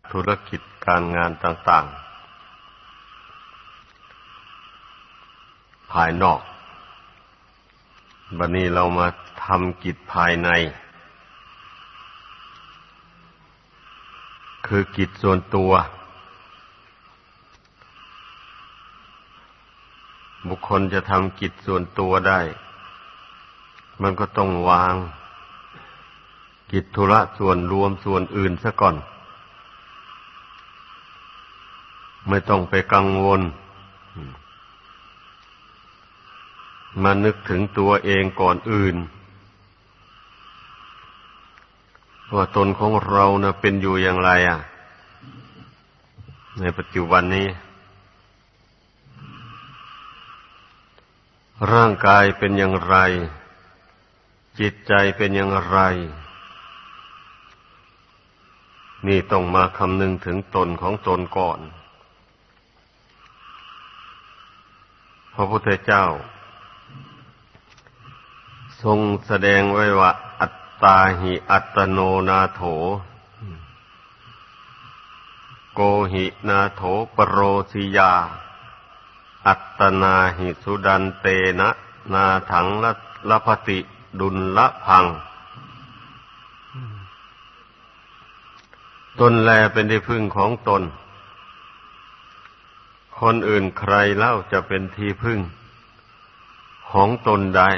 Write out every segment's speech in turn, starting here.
ธุรกิจการงานต่างๆภายนอกบัดนี้เรามาทำกิจภายในคือกิจส่วนตัวบุคคลจะทำกิจส่วนตัวได้มันก็ต้องวางกิจธุระส่วนรวมส่วนอื่นซะก่อนไม่ต้องไปกังวลมานึกถึงตัวเองก่อนอื่นว่าตนของเรานะเป็นอยู่อย่างไรในปัจจุบันนี้ร่างกายเป็นอย่างไรจิตใจเป็นอย่างไรนี่ต้องมาคำนึงถึงตนของตนก่อนพระพุทธเจ้าทรงแสดงไว้ว่าอัตตาหิอัตโนนาโถโกหินาโถปโรสิยาอัตตนาหิสุดันเตนะนาถังละพติดุลละพังตนแลเป็นที่พึ่งของตนคนอื่นใครเล่าจะเป็นที่พึ่งของตนได้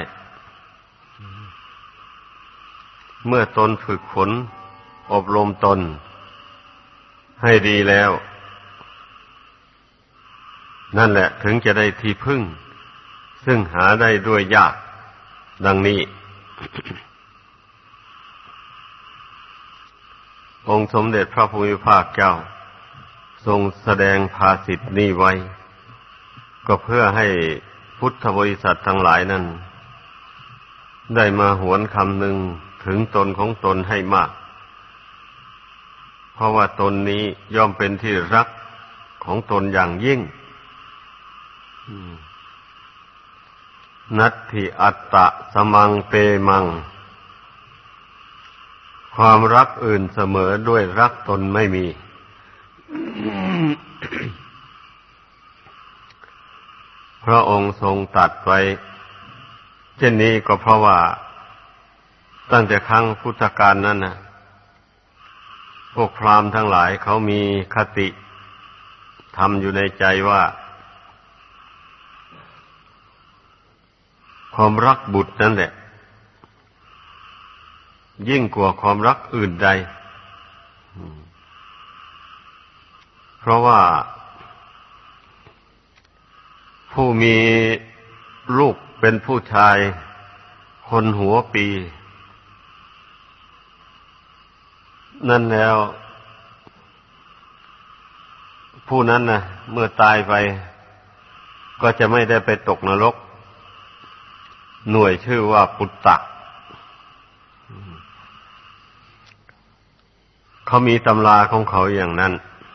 เมื่อตนฝึกฝนอบรมตนให้ดีแล้วนั่นแหละถึงจะได้ที่พึ่งซึ่งหาได้ด้วยยากดังนี้ องค์สมเด็จพระภูมิภาคเจ้าทรงแสดงภาษิตนี้ไว้ก็เพื่อให้พุทธบริษัททั้งหลายนั้นได้มาหวนคำนึงถึงตนของตนให้มากเพราะว่าตนนี้ย่อมเป็นที่รักของตนอย่างยิ่งนัตถิอัตตะสมังเปมังความรักอื่นเสมอด้วยรักตนไม่มี พระองค์ทรงตรัสไว้เช่นนี้ก็เพราะว่าตั้งแต่ครั้งพุทธกาลนั้นนะพวกพราหมณ์ทั้งหลายเขามีคติทำอยู่ในใจว่าความรักบุตรนั่นแหละยิ่งกว่าความรักอื่นใดเพราะว่าผู้มีลูกเป็นผู้ชายคนหัวปีนั่นแล้วผู้นั้นนะเมื่อตายไปก็จะไม่ได้ไปตกนรกหน่วยชื่อว่าปุตตะเขามีตำราของเขาอย่างนั้น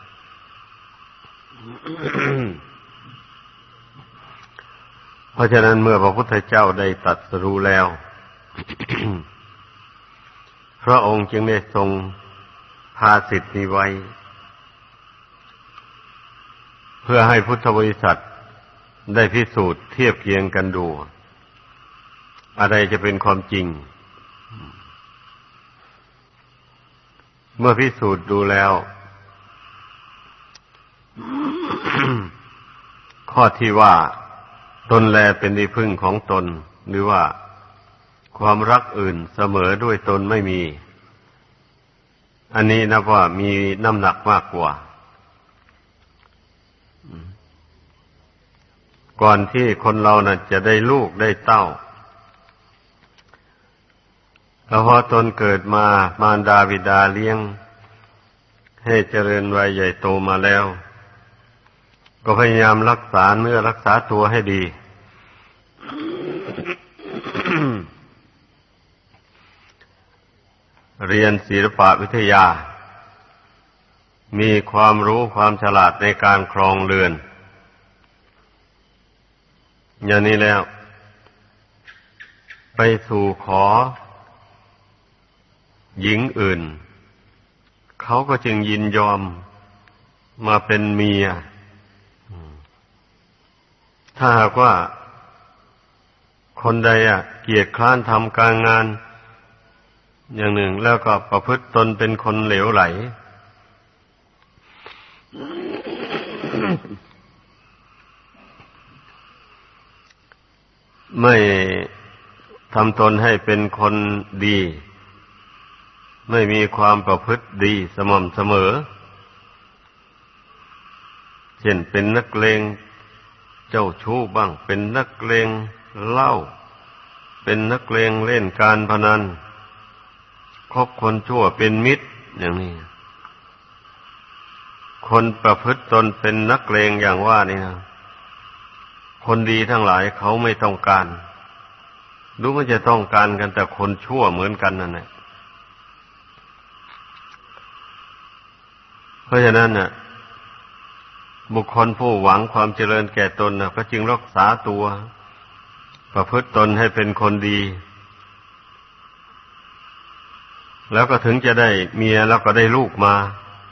เพราะฉะนั้นเมื่อพระพุทธเจ้าได้ตรัสรู้แล้ว พระองค์จึงได้ทรงภาษิตนี้ไว้เพื่อให้พุทธบริษัทได้พิสูจน์เทียบเคียงกันดูอะไรจะเป็นความจริงเมื่อพิสูจน์ดูแล้ว ข้อที่ว่าตนแลเป็นที่พึ่งของตนหรือว่าความรักอื่นเสมอด้วยตนไม่มีอันนี้นับว่ามีน้ำหนักมากกว่าก่อนที่คนเราน่ะจะได้ลูกได้เต้าแล้วพอตนเกิดมามารดาบิดาเลี้ยงให้เจริญวัยใหญ่โตมาแล้วก็พยายามรักษาเนื้อรักษาตัวให้ดี เรียนศิลปวิทยามีความรู้ความฉลาดในการครองเรือนอย่างนี้แล้วไปสู่ขอหญิงอื่นเขาก็จึงยินยอมมาเป็นเมียถ้าหากว่าคนใดเกียจคร้านทำการงานอย่างหนึ่งแล้วก็ประพฤติตนเป็นคนเหลวไหล ไม่ทำตนให้เป็นคนดีไม่มีความประพฤติดีสม่ำเสมอเช่นเป็นนักเลงเจ้าชู้บ้างเป็นนักเลงเหล้าเป็นนักเลงเล่นการพนันคบคนชั่วเป็นมิตรอย่างนี้คนประพฤติตนเป็นนักเลงอย่างว่านี่นะคนดีทั้งหลายเขาไม่ต้องการรู้ว่าจะต้องการกันแต่คนชั่วเหมือนกันนั่นแหละเพราะฉะนั้นน่ะบุคคลผู้หวังความเจริญแก่ตนน่ะก็จึงรักษาตัวประพฤติตนให้เป็นคนดีแล้วก็ถึงจะได้เมียแล้วก็ได้ลูกมา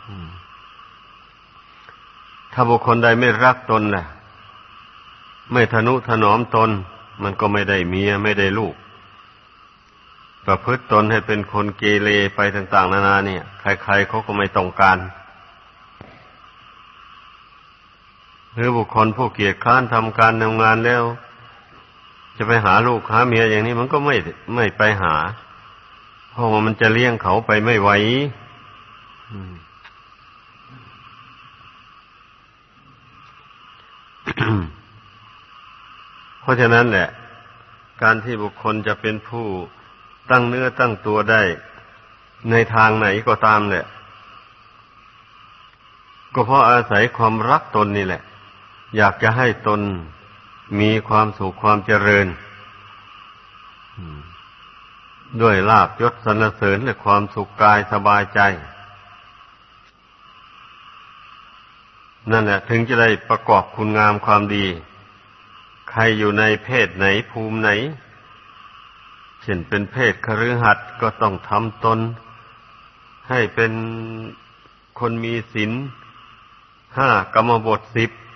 ถ้าบุคคลใดไม่รักตนน่ะไม่ทนุถนอมตนมันก็ไม่ได้เมียไม่ได้ลูกประพฤติตนให้เป็นคนเกเรไปต่างๆนานาเนี่ยใครๆเขาก็ไม่ต้องการหรือบุคคลผู้เกียจคร้านทำการทำงานแล้วจะไปหาลูกหาเมียอย่างนี้มันก็ไม่ไปหาเพราะว่ามันจะเลี้ยงเขาไปไม่ไหวเพราะฉะนั้นแหละการที่บุคคลจะเป็นผู้ตั้งเนื้อตั้งตัวได้ในทางไหนก็ตามแหละก็เพราะอาศัยความรักตนนี่แหละอยากจะให้ตนมีความสุขความเจริญด้วยลาภยศสรรเสริญและความสุขกายสบายใจนั่นแหละถึงจะได้ประกอบคุณงามความดีใครอยู่ในเพศไหนภูมิไหนเช่นเป็นเพศคฤหัสถ์ก็ต้องทำตนให้เป็นคนมีศีล5 กรรมบท 10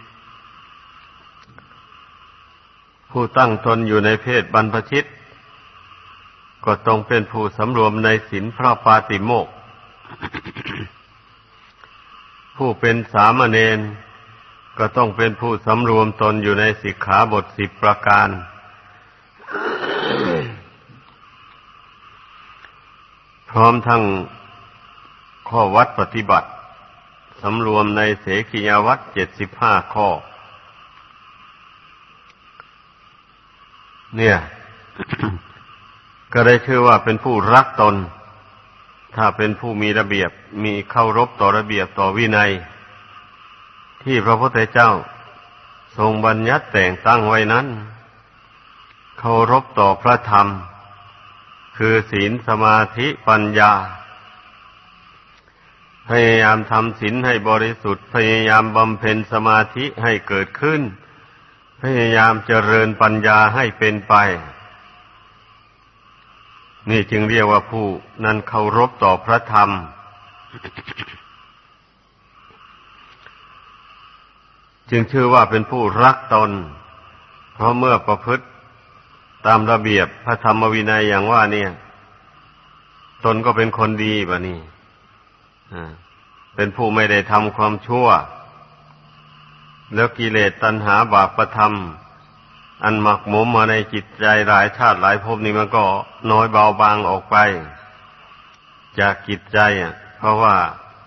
ผู้ตั้งตนอยู่ในเพศบรรพชิตก็ต้องเป็นผู้สำรวมในศีลพระปาติโมกข์ ผู้เป็นสามเณรก็ต้องเป็นผู้สำรวมตนอยู่ในสิกขาบท 10 ประการ พร้อมทั้งข้อวัดปฏิบัติสำรวมในเสขียวัตร75 ข้อเนี่ย ก็ได้ชื่อว่าเป็นผู้รักตนถ้าเป็นผู้มีระเบียบมีเคารพต่อระเบียบต่อวินัยที่พระพุทธเจ้าทรงบัญญัติแต่งตั้งไว้นั้นเคารพต่อพระธรรมคือศีลสมาธิปัญญาพยายามทำศีลให้บริสุทธิ์พยายามบำเพ็ญสมาธิให้เกิดขึ้นพยายามเจริญปัญญาให้เป็นไปนี่จึงเรียกว่าผู้นั้นเคารพต่อพระธรรมจึงชื่อว่าเป็นผู้รักตนเพราะเมื่อประพฤติตามระเบียบพระธรรมวินัยอย่างว่าเนี่ยตนก็เป็นคนดีบะนี่เป็นผู้ไม่ได้ทำความชั่วแล้วกิเลสตัณหาบาปธรรมอันหมักหมมมาในจิตใจหลายชาติหลายภพนี้มันก็น้อยเบาบางออกไปจากจิตใจเพราะว่า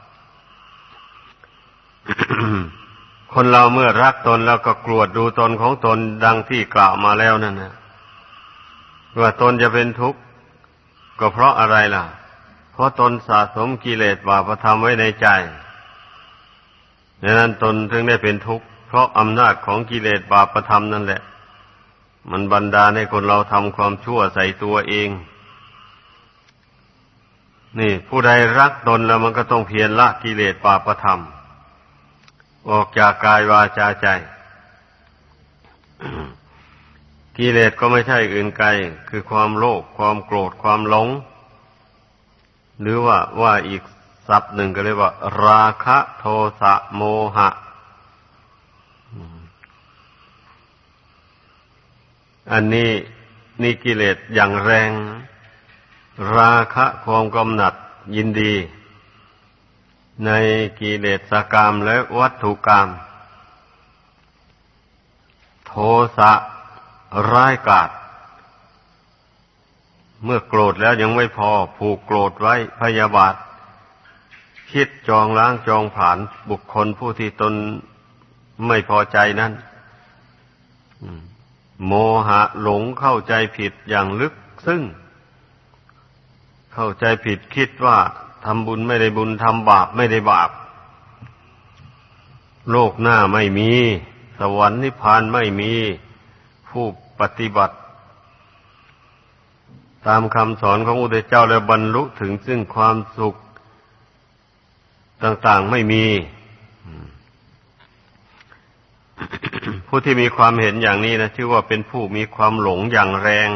คนเราเมื่อรักตนแล้วก็กรวดดูตนของตนดังที่กล่าวมาแล้วนั่นนะว่าตนจะเป็นทุกข์ก็เพราะอะไรล่ะเพราะตนสะสมกิเลสบาปธรรมไว้ในใจดังนั้นตนถึงได้เป็นทุกข์เพราะอำนาจของกิเลสบาปธรรมนั่นแหละมันบันดาลให้คนเราทำความชั่วใส่ตัวเองนี่ผู้ใดรักตนแล้วมันก็ต้องเพียรละกิเลสบาปธรรมออกจากกายวาจาใจ กิเลสก็ไม่ใช่อื่นไกลคือความโลภความโกรธความหลงหรือว่าอีกศัพท์หนึ่งก็เรียกว่าราคะโทสะโมหะอันนี้กิเลสอย่างแรงราคะความกำหนัดยินดีในกิเลสกามและวัตถุกามโทสะร้ายกาจเมื่อโกรธแล้วยังไม่พอผูกโกรธไว้พยาบาทคิดจองล้างจองผลาญบุคคลผู้ที่ตนไม่พอใจนั้นโมหะหลงเข้าใจผิดอย่างลึกซึ้งเข้าใจผิดคิดว่าทำบุญไม่ได้บุญทำบาปไม่ได้บาปโลกหน้าไม่มีสวรรค์นิพพานไม่มีผู้ปฏิบัติตามคำสอนของพระพุทธเจ้าแล้วบรรลุถึงซึ่งความสุขต่างๆไม่มี ผู้ที่มีความเห็นอย่างนี้นะชื่อว่าเป็นผู้มีความหลงอย่างแรง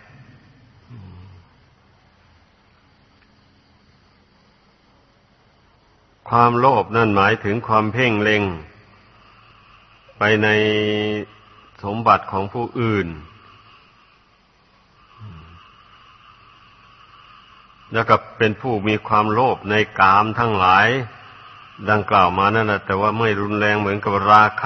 ความโลภนั่นหมายถึงความเพ่งเล็งไปในสมบัติของผู้อื่นแล้วก็เป็นผู้มีความโลภในกามทั้งหลายดังกล่าวมานั่นแหละแต่ว่าไม่รุนแรงเหมือนกับราคะ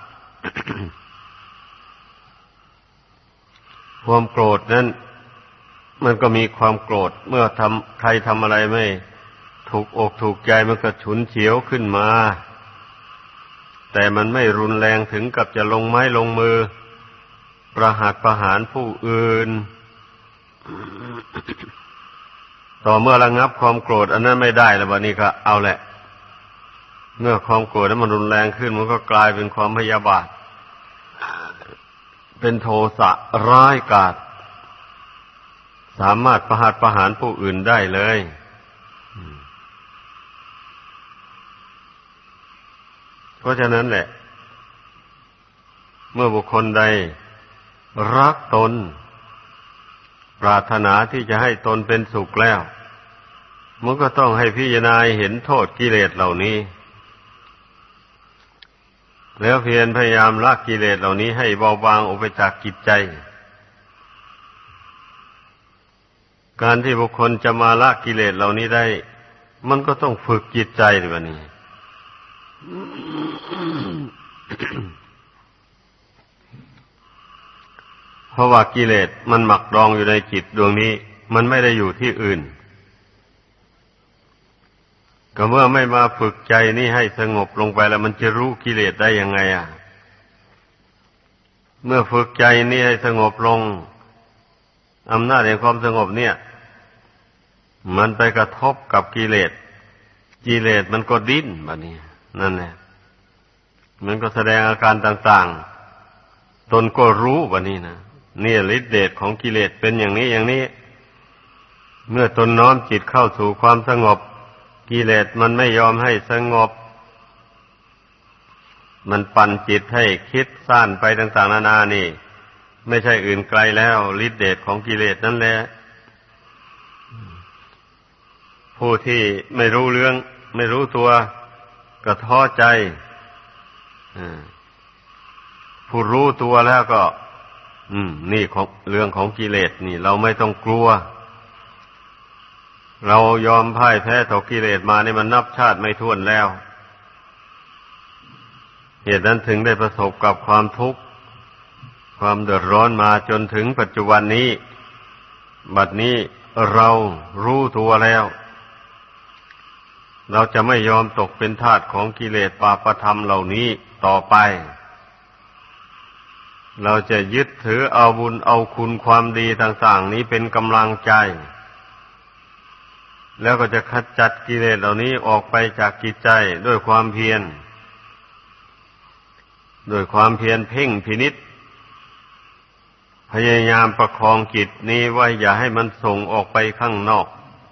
ความโกรธนั้นมันก็มีความโกรธเมื่อใครทำอะไรไม่ถูกอกถูกใจมันก็ฉุนเฉียวขึ้นมาแต่มันไม่รุนแรงถึงกับจะลงไม้ลงมือประหารผู้อื่น ต่อเมื่อระงับความโกรธอันนั้นไม่ได้แล้วบัดนี้ก็เอาแหละเมื่อความโกรธนั้นมันรุนแรงขึ้นมันก็กลายเป็นความพยาบาทเป็นโทสะร้ายกาจสามารถประหารผู้อื่นได้เลยเพราะฉะนั้นแหละเมื่อบุคคลใดรักตนปรารถนาที่จะให้ตนเป็นสุขแล้วมันก็ต้องให้พิจารณาเห็นโทษกิเลสเหล่านี้แล้วเพียรพยายามละกิเลสเหล่านี้ให้เบาบางออกไปจากจิตใจการที่บุคคลจะมาละกิเลสเหล่านี้ได้มันก็ต้องฝึกจิตใจด้วยนี่ เพราะว่ากิเลสมันหมักดองอยู่ในจิตดวงนี้มันไม่ได้อยู่ที่อื่นก็เมื่อไม่มาฝึกใจนี่ให้สงบลงไปแล้วมันจะรู้กิเลสได้ยังไงอ่ะเมื่อฝึกใจนี่ให้สงบลงอำนาจแห่งความสงบเนี่ยมันไปกระทบกับกิเลสมันก็ดิ้นบัดนี้นั่นแหละมันก็แสดงอาการต่างๆตนก็รู้บัดนี้นะนี่ฤทธิ์เดชของกิเลสเป็นอย่างนี้อย่างนี้เมื่อตนน้อมจิตเข้าสู่ความสงบกิเลสมันไม่ยอมให้สงบมันปั่นจิตให้คิดซ่านไปต่างๆนานานี่ไม่ใช่อื่นไกลแล้วฤทธิ์เดชของกิเลสนั่นแหละผู้ที่ไม่รู้เรื่องไม่รู้ตัวก็ท้อใจผู้รู้ตัวแล้วก็นี่ของเรื่องของกิเลสนี่เราไม่ต้องกลัวเรายอมพ่ายแพ้ต่อกิเลสมานี่มันนับชาติไม่ถ้วนแล้วเหตุนั้นถึงได้ประสบกับความทุกข์ความเดือดร้อนมาจนถึงปัจจุบันนี้บัดนี้เรารู้ตัวแล้วเราจะไม่ยอมตกเป็นทาสของกิเลสปาปธรรมเหล่านี้ต่อไปเราจะยึดถือเอาบุญเอาคุณความดีต่างๆนี้เป็นกำลังใจแล้วก็จะขจัดกิเลสเหล่านี้ออกไปจากจิตใจด้วยความเพียรเพ่งพินิจพยายามประคองจิตนี้ไว้อย่าให้มันส่งออกไปข้างนอก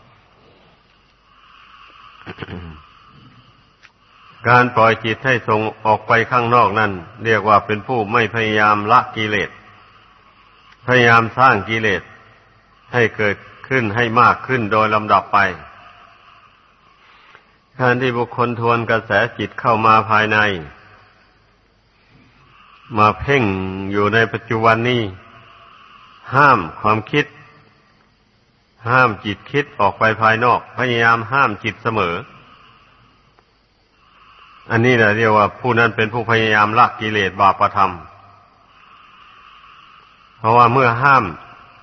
การปล่อยจิตให้ส่งออกไปข้างนอกนั่นเรียกว่าเป็นผู้ไม่พยายามละกิเลสพยายามสร้างกิเลสให้เกิดขึ้นให้มากขึ้นโดยลำดับไปการที่บุคคลทวนกระแสจิตเข้ามาภายในมาเพ่งอยู่ในปัจจุบันนี้ห้ามความคิดห้ามจิตคิดออกไปภายนอกพยายามห้ามจิตเสมออันนี้แหละเรียกว่าผู้นั้นเป็นผู้พยายามละกิเลสบาปธรรมเพราะว่าเมื่อห้าม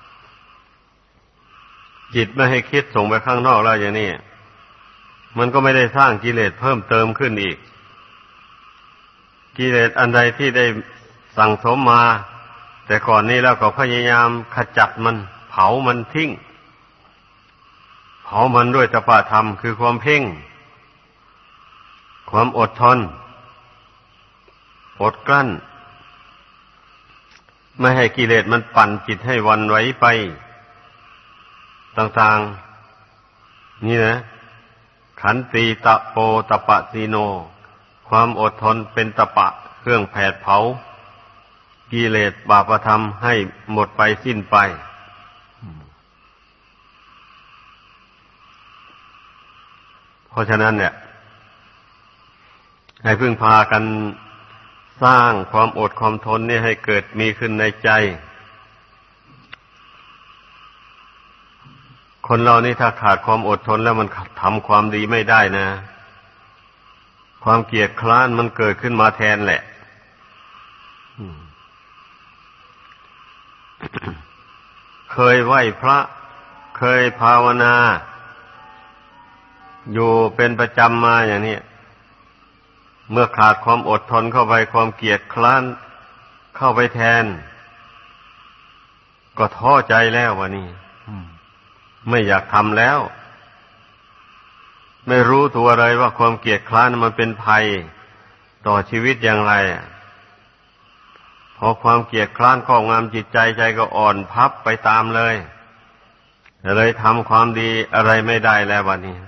จิตไม่ให้คิดส่งไปข้างนอกแล้วอย่างนี้มันก็ไม่ได้สร้างกิเลสเพิ่มเติมขึ้นอีกกิเลสอันใดที่ได้สั่งสมมาแต่ก่อนนี้แล้วก็พยายามขจัดมันเผามันทิ้งเผามันด้วยตปะธรรมคือความเพ่งความอดทนอดกลั้นไม่ให้กิเลสมันปั่นจิตให้หวั่นไหวไปต่างๆนี่นะขันติตะโปตปะสีโนความอดทนเป็นตปะเครื่องแผดเผากิเลสบาปธรรมให้หมดไปสิ้นไปเพราะฉะนั้นเนี่ยให้พึ่งพากันสร้างความอดความทนนี่ให้เกิดมีขึ้นในใจคนเรานี่ถ้าขาดความอดทนแล้วมันทำความดีไม่ได้นะความเกลียดคร้านมันเกิดขึ้นมาแทนแหละเคยไหว้พระเคยภาวนาอยู่เป็นประจำมาอย่างนี้เมื่อขาดความอดทนเข้าไปความเกลียดคร้านเข้าไปแทนก็ท้อใจแล้ววะนี่ไม่อยากทำแล้วไม่รู้ตัวเลยว่าความเกลียดคร้านมันเป็นภัยต่อชีวิตอย่างไรพอความเกลียดคร้านครอบงำจิตใจใจก็อ่อนพับไปตามเลยทำความดีอะไรไม่ได้แล้ววันนี้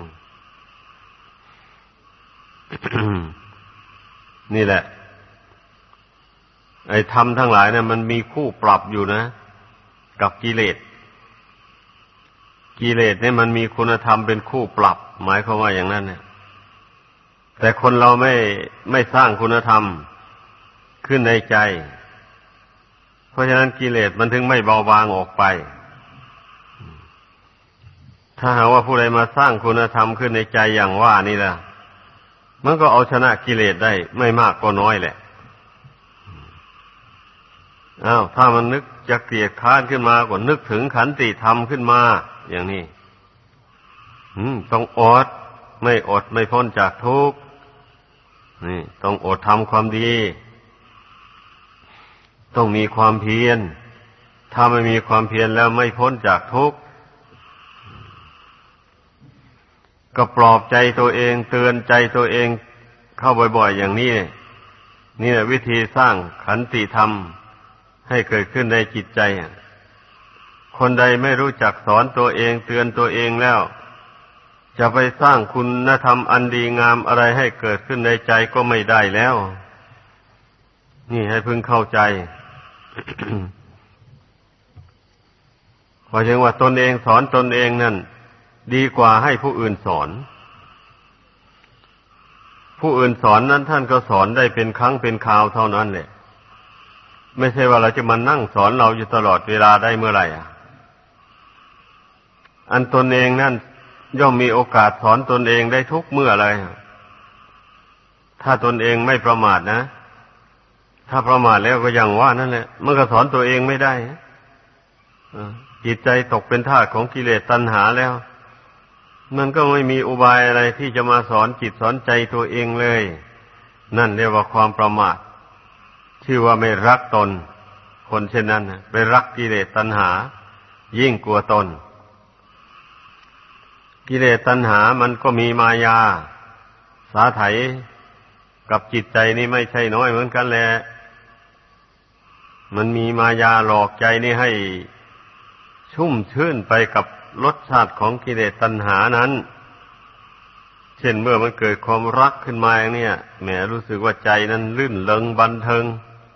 นี่แหละไอ้ธรรมทั้งหลายเนี่ยมันมีคู่ปรับอยู่นะกับกิเลสเนี่ยมันมีคุณธรรมเป็นคู่ปรับหมายความว่าอย่างนั้นเนี่ยแต่คนเราไม่สร้างคุณธรรมขึ้นในใจเพราะฉะนั้นกิเลสมันถึงไม่เบาบางออกไปถ้าหากว่าผู้ใดมาสร้างคุณธรรมขึ้นในใจอย่างว่านี่ล่ะมันก็เอาชนะกิเลสได้ไม่มากก็น้อยแหละถ้ามันนึกจะเกลียดคร้านขึ้นมาก็นึกถึงขันติธรรมขึ้นมาอย่างนี้ต้องอดไม่อดไม่พ้นจากทุกข์นี่ต้องอดทำความดีต้องมีความเพียรถ้าไม่มีความเพียรแล้วไม่พ้นจากทุกข์ก็ปลอบใจตัวเองเตือนใจตัวเองเข้าบ่อยๆอย่างนี้นี่แหละวิธีสร้างขันติธรรมให้เกิดขึ้นในจิตใจคนใดไม่รู้จักสอนตัวเองเตือนตัวเองแล้วจะไปสร้างคุณธรรมอันดีงามอะไรให้เกิดขึ้นในใจก็ไม่ได้แล้วนี่ให้พึงเข้าใจ เพราะฉะนั้นว่าตนเองสอนตนเองนั่นดีกว่าให้ผู้อื่นสอนผู้อื่นสอนนั้นท่านก็สอนได้เป็นครั้งเป็นคราวเท่านั้นแหละไม่ใช่ว่าเราจะมานั่งสอนเราอยู่ตลอดเวลาได้เมื่อไหร่อันตนเองนั่นย่อมมีโอกาสสอนตนเองได้ทุกเมื่อเลยถ้าตนเองไม่ประมาทนะถ้าประมาทแล้วก็อย่างว่านั่นแหละมันก็สอนตัวเองไม่ได้จิตใจตกเป็นทาสของกิเลสตัณหาแล้วมันก็ไม่มีอุบายอะไรที่จะมาสอนจิตสอนใจตัวเองเลยนั่นเรียกว่าความประมาทชื่อว่าไม่รักตนคนเช่นนั้นไปรักกิเลสตัณหายิ่งกว่าตนกิเลสตัณหามันก็มีมายาสาไถกับจิตใจนี่ไม่ใช่น้อยเหมือนกันแหละมันมีมายาหลอกใจนี่ให้ชุ่มชื่นไปกับรสชาติของกิเลสตัณหานั้นเช่นเมื่อมันเกิดความรักขึ้นมาอย่างนี้แหมรู้สึกว่าใจนั้นลื่นเริงบันเทิง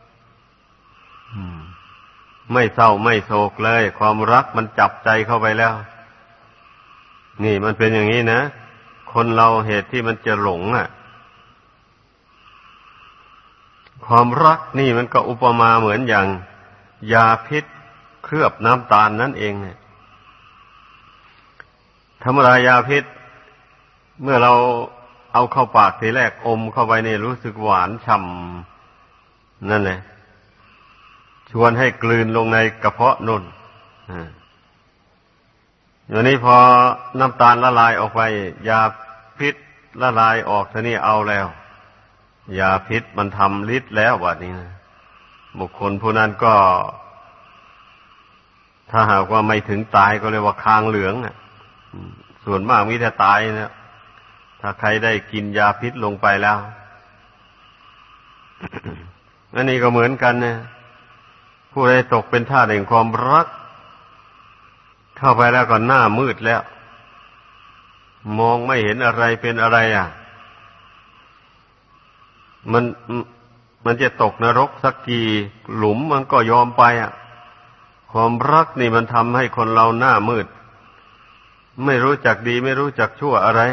ไม่เศร้าไม่โศกเลยความรักมันจับใจเข้าไปแล้วนี่มันเป็นอย่างนี้นะคนเราเหตุที่มันจะหลงความรักนี่มันก็อุปมาเหมือนอย่างยาพิษเคลือบน้ำตาลนั่นเองเนี่ยธรรมดายาพิษเมื่อเราเอาเข้าปากทีแรกอมเข้าไปนี่รู้สึกหวานฉ่ำนั่นแหละชวนให้กลืนลงในกระเพาะนุ่นอย่างนี้พอน้ำตาลละลายออกไปยาพิษละลายออกทีนี้เอาแล้วยาพิษมันทำฤทธิ์แล้วบัดนี้นะบุคคลผู้นั้นก็ถ้าหากว่าไม่ถึงตายก็เรียกว่าคางเหลืองน่ะส่วนมากมีแต่ตายนะถ้าใครได้กินยาพิษลงไปแล้ว อันนี้ก็เหมือนกันนะผู้ใดตกเป็นทาสแห่งความรักเข้าไปแล้วก็หน้ามืดแล้วมองไม่เห็นอะไรเป็นอะไรมันจะตกนรกสักกี่หลุมมันก็ยอมไปความรักนี่มันทำให้คนเราหน้ามืดไม่รู้จักดีไม่รู้จักชั่วอะไร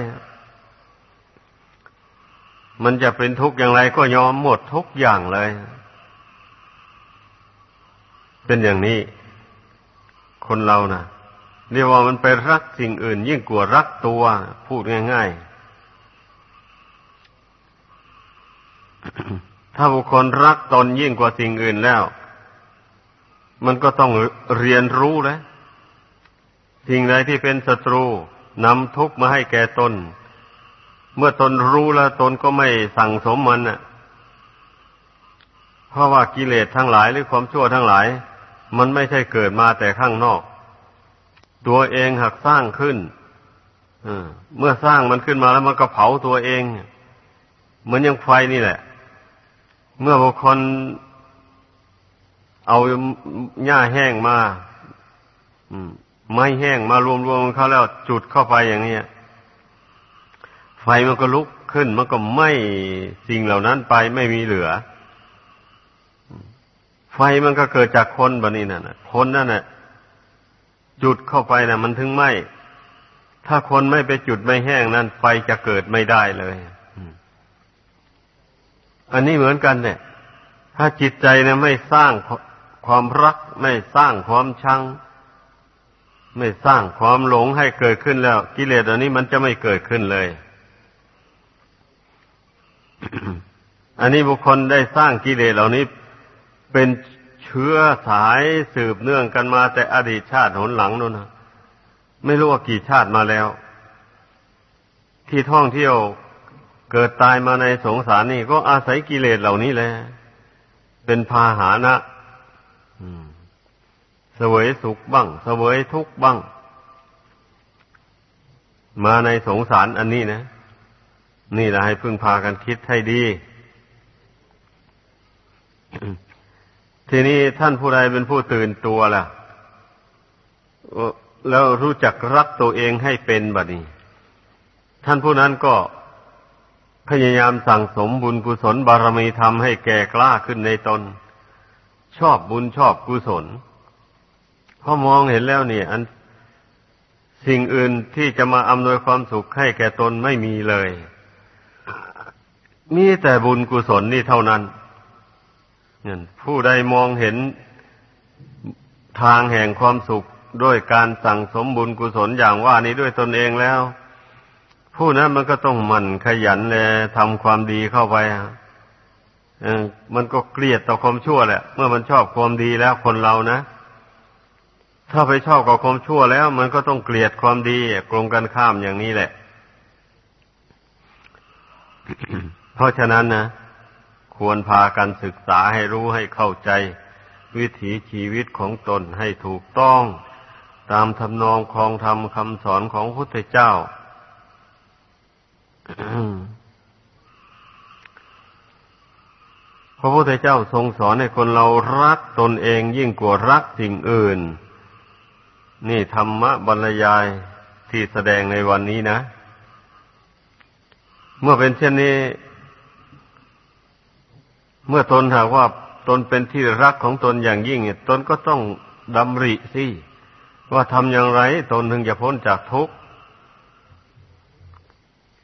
มันจะเป็นทุกข์อย่างไรก็ยอมหมดทุกอย่างเลยเป็นอย่างนี้คนเรานะเรียกว่ามันไปรักสิ่งอื่นยิ่งกว่ารักตัวพูดง่ายๆ ถ้าบุคคลรักตนยิ่งกว่าสิ่งอื่นแล้วมันก็ต้องเรียนรู้แล้วสิ่งใดที่เป็นศัตรูนำทุกข์มาให้แก่ตนเมื่อตนรู้แล้วตนก็ไม่สั่งสมมันเพราะว่ากิเลสทั้งหลายหรือความชั่วทั้งหลายมันไม่ใช่เกิดมาแต่ข้างนอกตัวเองหักสร้างขึ้นเมื่อสร้างมันขึ้นมาแล้วมันก็เผาตัวเองเหมือนอย่างไฟนี่แหละเมื่อบุคคลเอาหญ้าแห้งมาไม้แห้งมารวมๆเข้าแล้วจุดเข้าไปอย่างนี้ไฟมันก็ลุกขึ้นมันก็ไหม้สิ่งเหล่านั้นไปไม่มีเหลือไฟมันก็เกิดจากคนบัดนี้น่ะคนนั่นน่ะจุดเข้าไปน่ะมันถึงไหม้ถ้าคนไม่ไปจุดไม่แห้งนั้นไฟจะเกิดไม่ได้เลยอันนี้เหมือนกันเนี่ยถ้าจิตใจเนี่ยไม่สร้างความรักไม่สร้างความชังไม่สร้างความหลงให้เกิดขึ้นแล้วกิเลสอันนี้มันจะไม่เกิดขึ้นเลย อันนี้บุคคลได้สร้างกิเลสเหล่านี้เป็นเชื้อสายสืบเนื่องกันมาแต่อดีตชาติหนหลังนู่นนะไม่รู้ว่ากี่ชาติมาแล้วที่ท่องเที่ยวเกิดตายมาในสงสารนี่ก็อาศัยกิเลสเหล่านี้แหละเป็นพาหนะเสวยสุขบ้างเสวยทุกข์บ้างมาในสงสารอันนี้นะนี่แหละให้พึ่งพากันคิดให้ดี ทีนี้ท่านผู้ใดเป็นผู้ตื่นตัวล่ะแล้วรู้จักรักตัวเองให้เป็นบัดนี้ท่านผู้นั้นก็พยายามสั่งสมบุญกุศลบารมีธรรมให้แก่กล้าขึ้นในตนชอบบุญชอบกุศลเพราะมองเห็นแล้วเนี่ยสิ่งอื่นที่จะมาอำนวยความสุขให้แก่ตนไม่มีเลยมีแต่บุญกุศลนี่เท่านั้นผู้ใดมองเห็นทางแห่งความสุขด้วยการสั่งสมบุญกุศลอย่างว่านี้ด้วยตนเองแล้วผู้นั้นมันก็ต้องหมั่นขยันและทำความดีเข้าไปมันก็เกลียดต่อความชั่วแหละเมื่อมันชอบความดีแล้วคนเรานะถ้าไปชอบกับความชั่วแล้วมันก็ต้องเกลียดความดีตรงกันข้ามอย่างนี้แหละ เพราะฉะนั้นนะควรพากันศึกษาให้รู้ให้เข้าใจวิถีชีวิตของตนให้ถูกต้องตามทำนองครองธรรมคำสอนของพระพุทธเจ้า พระพุทธเจ้าทรงสอนให้คนเรารักตนเองยิ่งกว่ารักสิ่งอื่นนี่ธรรมะบรรยายที่แสดงในวันนี้นะเมื่อเป็นเช่นนี้เมื่อตนหากว่าตนเป็นที่รักของตนอย่างยิ่งตนก็ต้องดำริสิว่าทำอย่างไรตนถึงจะพ้นจากทุกข์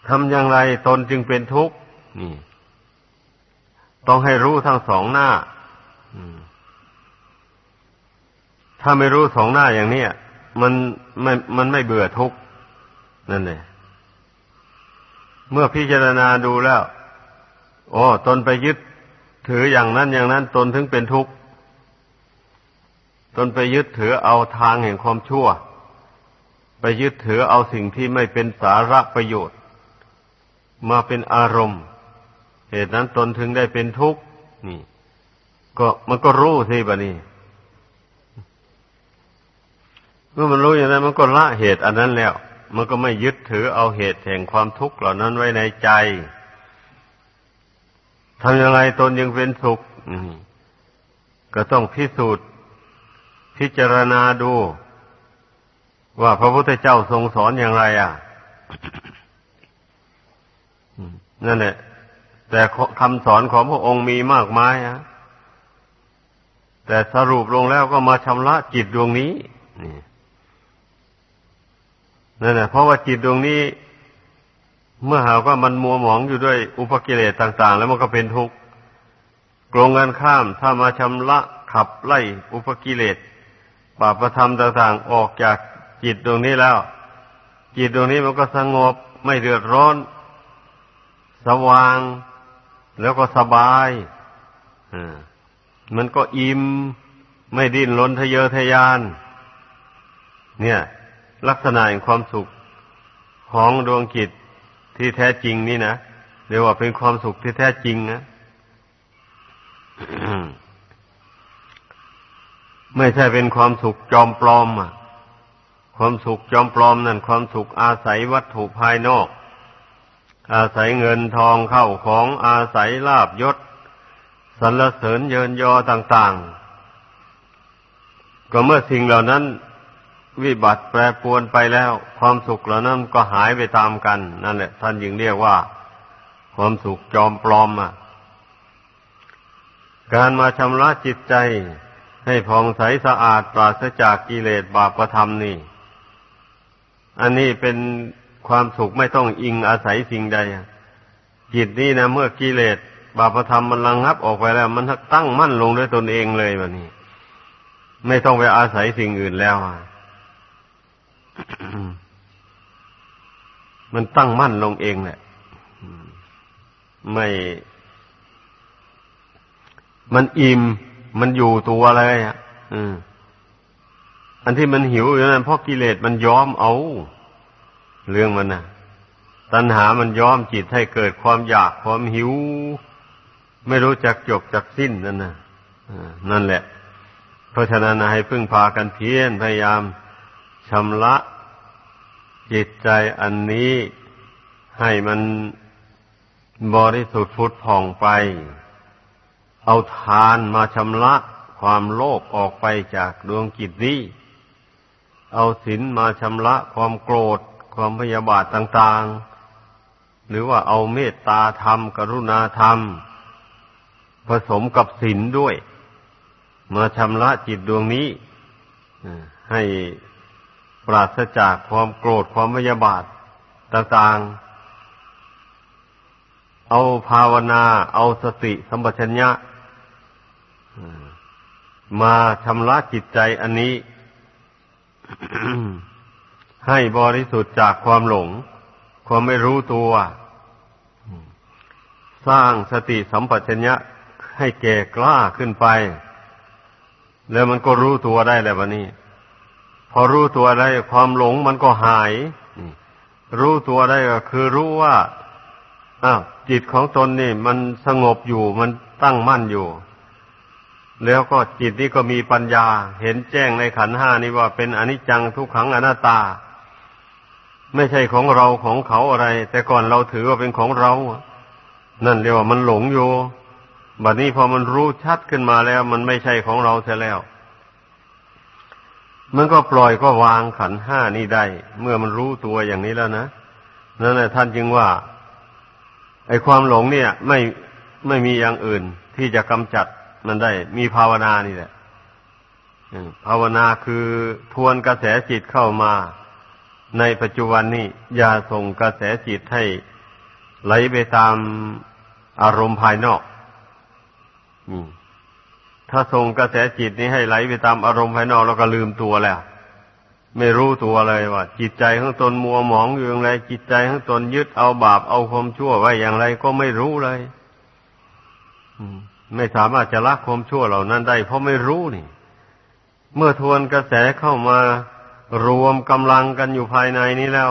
ทำอย่างไรตนจึงเป็นทุกข์นี่ต้องให้รู้ทั้งสองหน้าถ้าไม่รู้สองหน้าอย่างนี้มันไม่เบื่อทุกข์นั่นแหละเมื่อพิจารณาดูแล้วตนไปยึดถืออย่างนั้นอย่างนั้นตนถึงเป็นทุกข์ตนไปยึดถือเอาทางแห่งความชั่วไปยึดถือเอาสิ่งที่ไม่เป็นสาระประโยชน์มาเป็นอารมณ์เหตุนั้นตนถึงได้เป็นทุกข์นี่มันก็รู้สิบัดนี้เมื่อมันรู้อย่างนั้นมันก็ละเหตุอันนั้นแล้วมันก็ไม่ยึดถือเอาเหตุแห่งความทุกข์เหล่านั้นไว้ในใจทำอย่างไรตนยังเป็นสุขก็ต้องพิสูจน์พิจารณาดูว่าพระพุทธเจ้าทรงสอนอย่างไรนั่นแหละแต่คำสอนของพระองค์มีมากมายแต่สรุปลงแล้วก็มาชำระจิตดวงนี้นั่นแหละเพราะว่าจิตดวงนี้เมื่อหากว่ามันมัวหมองอยู่ด้วยอุปกิเลสต่างๆแล้วมันก็เป็นทุกข์ตรงกันข้ามถ้ามาชำระขับไล่อุปกิเลสบาปธรรมต่างๆออกจากจิตดวงนี้แล้วจิตดวงนี้มันก็สงบไม่เดือดร้อนสว่างแล้วก็สบายมันก็อิ่มไม่ดิ้นรนทะเยอทะยานเนี่ยลักษณะแห่งความสุขของดวงจิตที่แท้จริงนี่นะเรียกว่าเป็นความสุขที่แท้จริงนะ ไม่ใช่เป็นความสุขจอมปลอมความสุขจอมปลอมนั่นความสุขอาศัยวัตถุภายนอกอาศัยเงินทองเข้าของอาศัยลาภยศสรรเสริญเยินยอต่างๆก็เมื่อสิ่งเหล่านั้นวิบัติแปรปรวนไปแล้วความสุขเหล่านั้นก็หายไปตามกันนั่นแหละท่านจึงเรียกว่าความสุขจอมปลอมการมาชำระจิตใจให้ผ่องใสสะอาดปราศจากกิเลสบาปธรรมนี่อันนี้เป็นความสุขไม่ต้องอิงอาศัยสิ่งใดจิตนี้นะเมื่อกิเลสบาปธรรมมันระงับออกไปแล้วมันตั้งมั่นลงด้วยตนเองเลยแบบนี้ไม่ต้องไปอาศัยสิ่งอื่นแล้วมันตั้งมั่นลงเองแหละไม่มันอิ่มมันอยู่ตัวเลยอันที่มันหิวอยู่นั้นเพราะกิเลสมันย้อมเอาเรื่องมันตัณหามันย้อมจิตให้เกิดความอยากความหิวไม่รู้จักจบจักสิ้นนั่นแหละเพราะฉะนั้นให้พึ่งพากันเพียรพยายามชำระจิตใจอันนี้ให้มันบริสุทธิ์ผุดผ่องไปเอาทานมาชำระความโลภออกไปจากดวงจิตนี้เอาศีลมาชำระความโกรธความพยาบาทต่างๆหรือว่าเอาเมตตาธรรมกรุณาธรรมผสมกับศีลด้วยมาชำระจิตดวงนี้ให้ปราศจากความโกรธความพยาบาทต่างๆเอาภาวนาเอาสติสัมปชัญญะมาชำระจิตใจอันนี้ ให้บริสุทธิ์จากความหลงความไม่รู้ตัวสร้างสติสัมปชัญญะให้แก่กล้าขึ้นไปแล้วมันก็รู้ตัวได้แล้ววันนี้พอรู้ตัวได้ความหลงมันก็หายรู้ตัวได้ก็คือรู้ว่าจิตของตนนี่มันสงบอยู่มันตั้งมั่นอยู่แล้วก็จิตนี้ก็มีปัญญาเห็นแจ้งในขันธ์ห้านี้ว่าเป็นอนิจจังทุกขังอนัตตาไม่ใช่ของเราของเขาอะไรแต่ก่อนเราถือว่าเป็นของเรานั่นเรียกว่ามันหลงอยู่บัดนี้พอมันรู้ชัดขึ้นมาแล้วมันไม่ใช่ของเราเสียแล้วมันก็ปล่อยก็วางขันธ์ห้านี้ได้เมื่อมันรู้ตัวอย่างนี้แล้วนะนั่นแหละท่านจึงว่าไอ้ความหลงเนี่ยไม่มีอย่างอื่นที่จะกำจัดมันได้มีภาวนานี่แหละภาวนาคือทวนกระแสจิตเข้ามาในปัจจุบันนี้อย่าส่งกระแสจิตให้ไหลไปตามอารมณ์ภายนอกถ้าส่งกระแสจิตนี้ให้ไหลไปตามอารมณ์ภายนอกแล้วก็ลืมตัวแล้วไม่รู้ตัวเลยว่าจิตใจของตนมัวหมองอยู่อย่างไรจิตใจของตนยึดเอาบาปเอาความชั่วไว้อย่างไรก็ไม่รู้เลยไม่สามารถจะละความชั่วเหล่านั้นได้เพราะไม่รู้นี่เมื่อทวนกระแสเข้ามารวมกำลังกันอยู่ภายในนี้แล้ว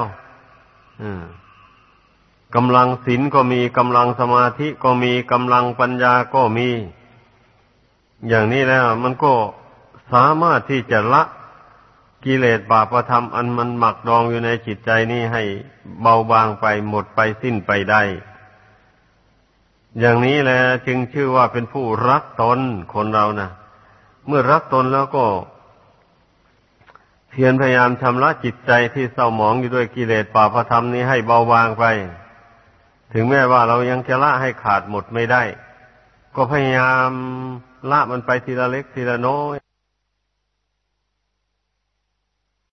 กำลังศีลก็มีกำลังสมาธิก็มีกำลังปัญญาก็มีอย่างนี้แล้วมันก็สามารถที่จะละกิเลสบาปธรรมอันมันหมักดองอยู่ในจิตใจนี้ให้เบาบางไปหมดไปสิ้นไปได้อย่างนี้แหละจึงชื่อว่าเป็นผู้รักตนคนเรานะเมื่อรักตนแล้วก็เพียรพยายามชำระจิตใจที่เศร้าหมองอยู่ด้วยกิเลสบาปธรรมนี้ให้เบาบางไปถึงแม้ว่าเรายังจะละให้ขาดหมดไม่ได้ก็พยายามละมันไปทีละเล็กทีละน้อย